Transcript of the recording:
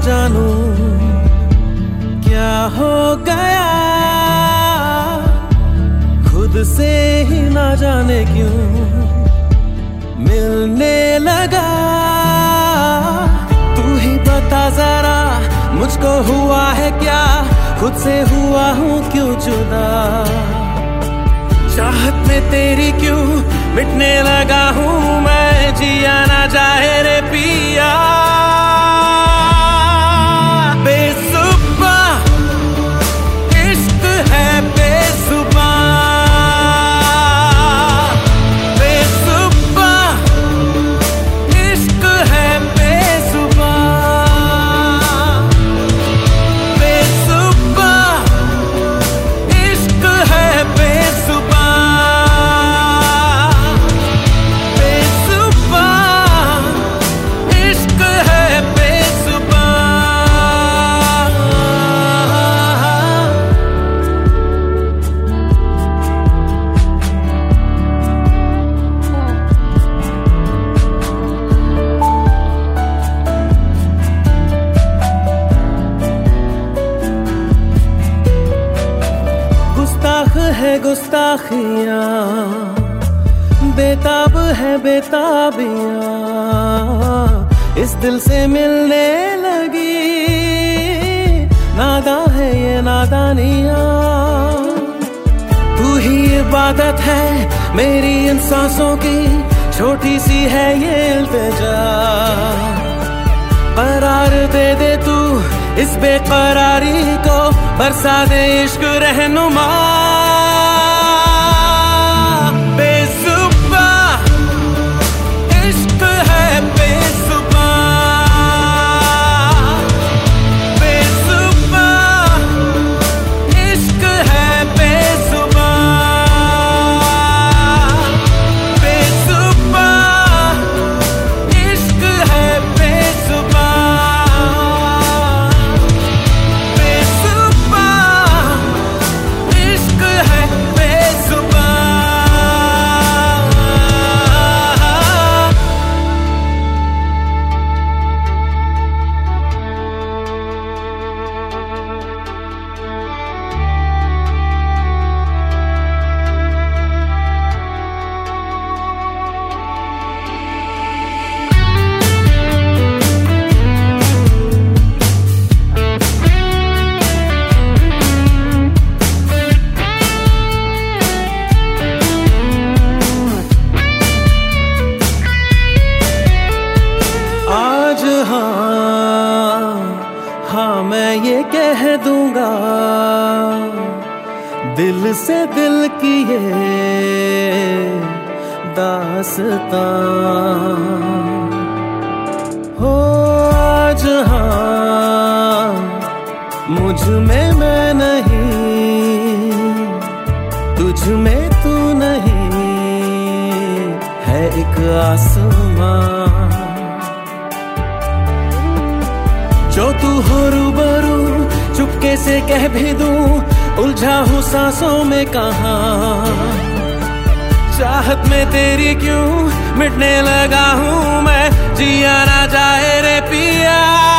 जानू क्या हो गया, खुद से ही ना जाने क्यों मिलने लगा। तू ही बता जरा मुझको हुआ है क्या, खुद से हुआ हूँ क्यों जुदा। चाहत में तेरी क्यों मिटने लगा हूँ मैं, जिया ना जाए रे पिया। बेसुबा इश्क है बेसुबा, बेसुबा इश्क है बेसुबा, बेसुबा इश्क है बेसुबा, बेसुबा इश्क है बेसुबा। गुस्ताख है गुस्ताखियाँ, बेताब है बेताबियाँ, इस दिल से मिलने लगी। नादा है ये नादानियाँ, तू ही इबादत है मेरी इन सांसों की, छोटी सी है ये इल्तिजा। करार दे दे तू इस बेकरारी को, बरसा दे इश्क रहनुमा। बेसुबा इश्क है बेसुबा, बेसुबा इश्क है बेसुबा, बेसुबा इश्क है बेसुबा, बेसुबा इश्क है बेसुबा। आज हाँ मैं ये कह दूंगा, दिल से दिल की ये दास्तां हो। आज हाँ मुझ में मैं नहीं, तुझ में तू नहीं, है एक आसमां जो तू हो रूबरू, चुपके से कह भी दूं, उलझा हूँ सांसों में कहाँ। चाहत में तेरी क्यों मिटने लगा हूँ मैं, जिया ना जाए रे पिया।